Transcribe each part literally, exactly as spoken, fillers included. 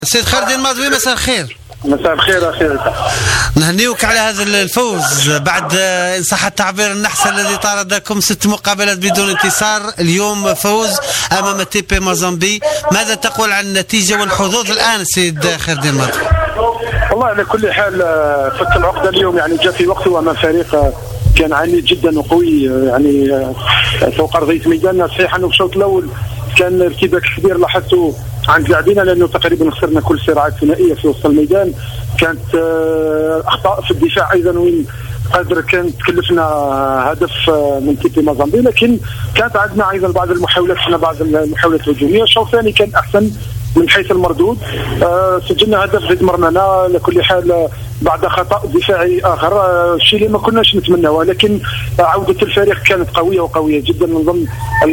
سيد خالد الماضوي، مساء الخير. مساء الخير اخي. نهنيوك على هذا الفوز بعد ان صح التعبير النحس الذي طاردكم ست مقابلات بدون انتصار. اليوم فوز امام تي بي موزامبي، ماذا تقول عن النتيجه والحظوظ الان سيد خالد الماضوي؟ والله على كل حال فك العقده اليوم يعني جاء في وقته امام فريق كان عنيد جدا وقوي يعني فوق ارضيه ميداننا. صحيح انه في الشوط الاول كان ارتباك كبير لاحظته عند لاعبينا لانه تقريبا خسرنا كل صراعات ثنائيه في وسط الميدان. كانت اخطاء في الدفاع ايضا وين قادر كانت تكلفنا هدف من تيبي موزامبي، لكن كانت عندنا ايضا بعض المحاولات، حنا بعض المحاولات الهجوميه. الشوط الثاني كان احسن من حيث المردود، أه سجلنا هدف ضد مرمانا. على كل حال بعد خطأ دفاعي آخر، الشيء اللي ما كناش نتمناه، ولكن عودة الفريق كانت قوية وقوية جدا. نظن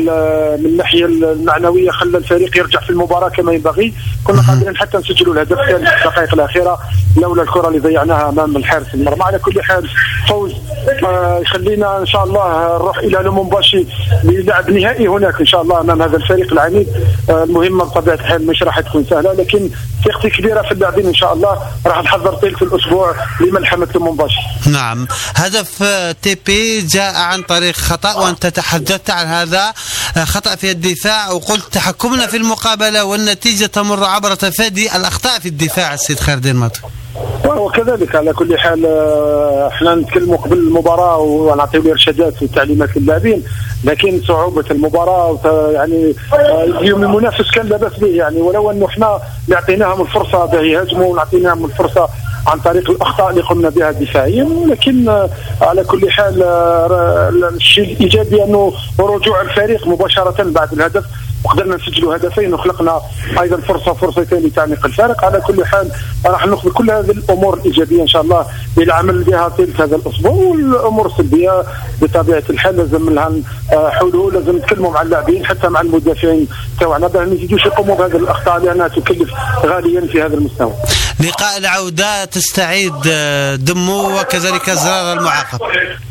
من الناحية المعنوية خلى الفريق يرجع في المباراة كما ينبغي. كنا قادرين حتى نسجلوا الهدف الثاني في الدقائق الأخيرة لولا الكرة اللي ضيعناها أمام الحارس المرمى. على كل حال فوز آه يخلينا إن شاء الله نروح إلى لومومباشي للعب نهائي هناك إن شاء الله أمام هذا الفريق العنيد. آه المهمة بطبيعة الحال مش راح تكون سهلة، لكن ثقتي كبيرة في اللاعبين إن شاء الله. راح نحضر طيلة الأسبوع لملحمة لومومباشي. نعم، هدف تي بي جاء عن طريق خطأ، وأنت تحدثت عن هذا خطأ في الدفاع وقلت تحكمنا في المقابلة والنتيجة تمر عبر تفادي الأخطاء في الدفاع. السيد خالد الماضوي وكذلك على كل حال احنا نتكلموا قبل المباراة ونعطيو الارشادات والتعليمات للاعبين، لكن صعوبة المباراة يعني اليوم المنافس كان لا بأس به يعني، ولو انه احنا اعطيناهم الفرصة باه يهاجموا ونعطيناهم الفرصة عن طريق الاخطاء اللي قمنا بها دفاعيا. لكن على كل حال الشيء الايجابي انه رجوع الفريق مباشرة بعد الهدف وقدرنا نسجلوا هدفين وخلقنا ايضا فرصه فرصتين لتعميق الفارق. على كل حال راح ناخذ كل هذه الامور الايجابيه ان شاء الله للعمل بها طيله هذا الاسبوع، والامور السلبيه بطبيعه الحال لازم لها حلول. لازم نتكلموا مع اللاعبين حتى مع المدافعين تاعنا باه ما يزيدوش يقوموا بهذه الاخطاء لانها تكلف غاليا في هذا المستوى. لقاء العوده تستعيد دمو وكذلك زرار المعاقب.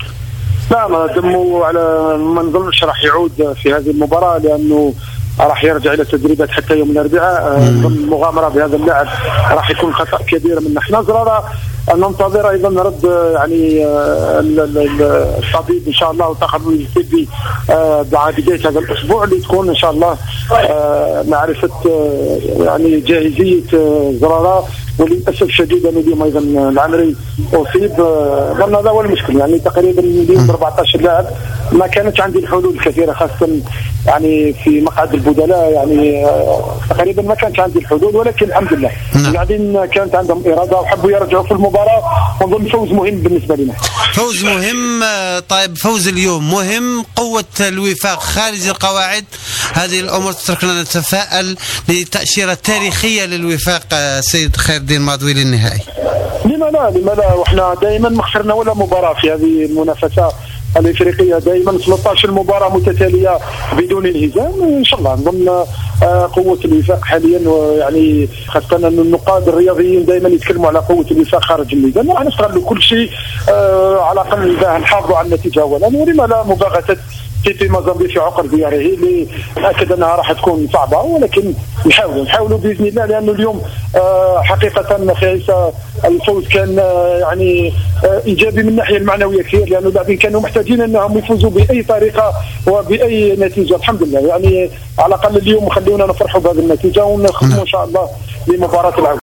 لا دمو على ما نظنش راح يعود في هذه المباراه لانه راح يرجع الى التدريبات حتى يوم الاربعاء. المغامره بهذا اللاعب راح يكون خطا كبير من احنا. زراره ننتظر ايضا رد يعني الطبيب ان شاء الله والطاقم الطبي بعد بدايه هذا الاسبوع اللي تكون ان شاء الله معرفه يعني جاهزيه زراره. وللاسف الشديد انه اليوم ايضا العمري اصيب. ظن هذا هو المشكل يعني تقريبا اليوم أربعة عشر لاعب ما كانت عندي الحلول الكثيره خاصه يعني في مقعد البدلاء يعني تقريبا ما كانت عندي الحلول، ولكن الحمد لله اللاعبين كانت عندهم اراده وحبوا يرجعوا في المباراه. ونظن فوز مهم بالنسبه لنا. فوز مهم. طيب فوز اليوم مهم، قوه الوفاق خارج القواعد، هذه الامور تتركنا نتفائل لتاشيره تاريخيه للوفاق. سيد خالد الماضوي للنهائي لما لا لما لا وإحنا دائما ما خسرنا ولا مباراة في هذه المنافسة الإفريقية، دائما ثلاثة عشر مباراة متتالية بدون انهزام. إن شاء الله نظن قوة الوفاق حاليا، ويعني خاصة أن النقاد الرياضيين دائما يتكلموا على قوة الوفاق خارج الميدان. راح نستغلوا كل شيء على الأقل إذا نحافظوا على النتيجة أولا، ولما لا مباغتة تيبي موزامبي في عقر دياره اللي أكد أنها راح تكون صعبة، ولكن نحاولوا نحاولوا بإذن الله. لأنه اليوم حقيقة في عيسى الفوز كان يعني إيجابي من الناحية المعنوية كثير، لأنه اللاعبين كانوا محتاجين أنهم يفوزوا بأي طريقة وبأي نتيجة. الحمد لله يعني على الأقل اليوم خلونا نفرحوا بهذه النتيجة ونخدموا إن شاء الله لمباراة العودة.